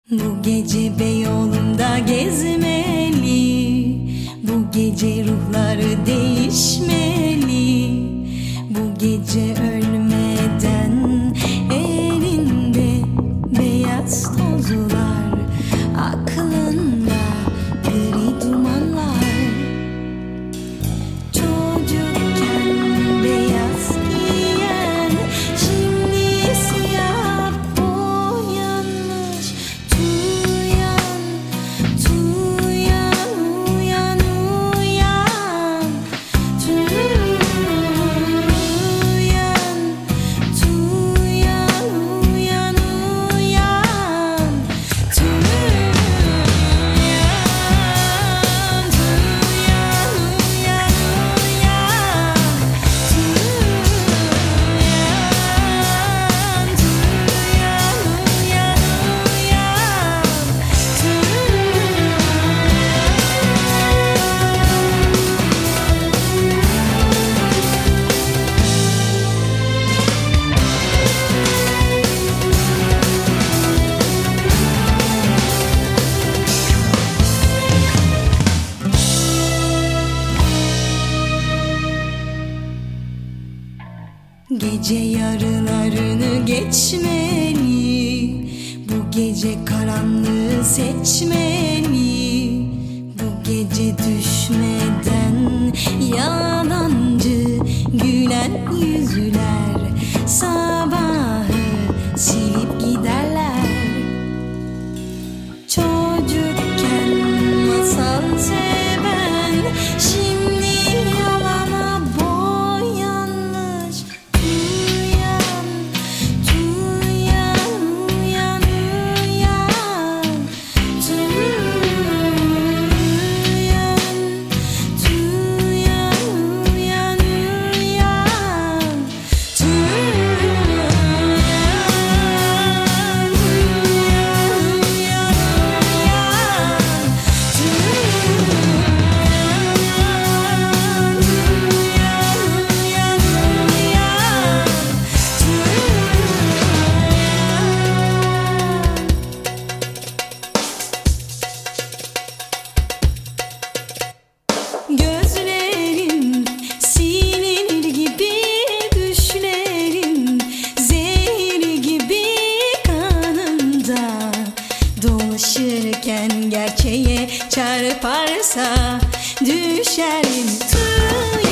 Bu gece Beyoğlu'nda gezmeli, bu gece ruhları değişmeli, bu gece ölmeden elinde beyaz tozlar, aklında gri dumanlar. Çocukken beyaz giyen, şimdi siyah boyanmış. Uyan, uyan, uyan, uyan. Uyan, uyan, uyan, uyan. Gece yarılarını geçmeli, bu gece karanlığı seçmeli, bu gece düşmeden yalancı gülen yüzler sabahı silip giderler. Çocukken masal seven, şimdi yalana boyanmış. Uyan, uyan, uyan, uyan. Uyan, uyan, uyan, uyan. Gözlerin silinir gibi, düşlerin zehir gibi kanımda. Dolaşırken gerçeğe çarparsa düşerim.